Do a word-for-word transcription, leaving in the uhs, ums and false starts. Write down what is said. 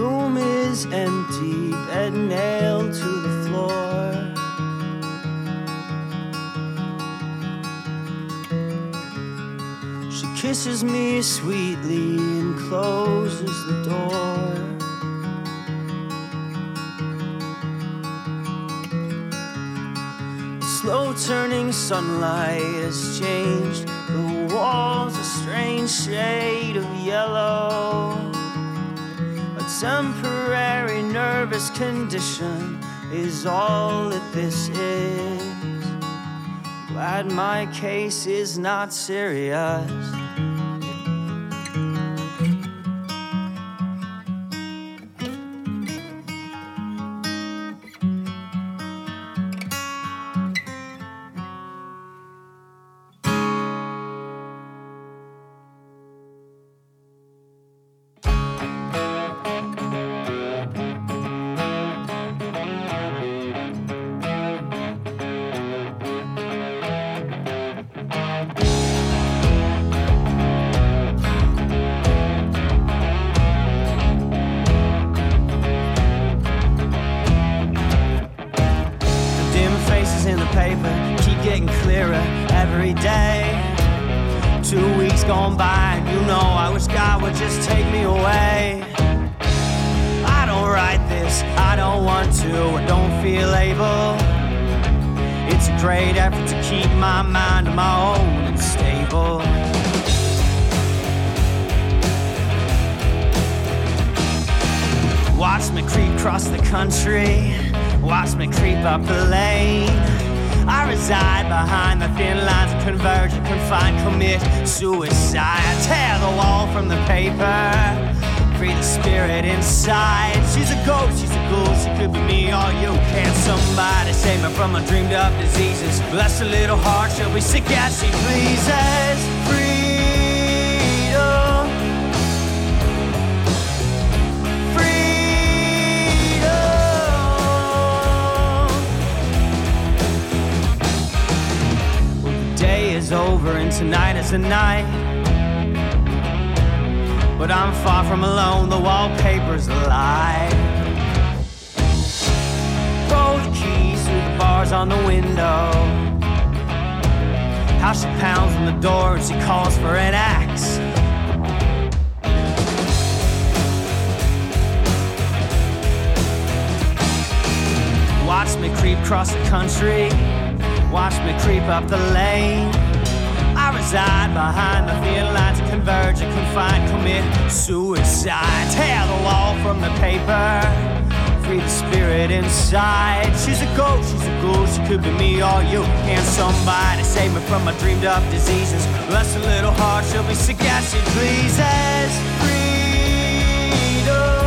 room is empty, bed nailed to the floor. She kisses me sweetly and closes the door. Slow turning sunlight has changed the walls, a strange shade of yellow. A temporary nervous condition is all that this is. Glad my case is not serious. In the paper, keep getting clearer every day. Two weeks gone by, and you know I wish God would just take me away. I don't write this, I don't want to, I don't feel able. It's a great effort to keep my mind on my own and stable. Watch me creep across the country, watch me creep up the lane. I reside behind the thin lines of converge and confine, commit suicide. Tear the wall from the paper, free the spirit inside. She's a ghost, she's a ghoul, she could be me or you. Can somebody save me from my dreamed up diseases? Bless her little heart, she'll be sick as she pleases. Freedom, is over and tonight is the night. But I'm far from alone, the wallpaper's alive. Throw the keys through the bars on the window. How she pounds on the door and she calls for an axe. Watch me creep across the country, watch me creep up the lane. I reside behind the thin lines that converge and confine, commit suicide. Tear the wall from the paper, free the spirit inside. She's a ghost, she's a ghoul, she could be me or you. Can somebody save me from my dreamed up diseases? Bless her little heart, she'll be sick as she pleases. Freedom.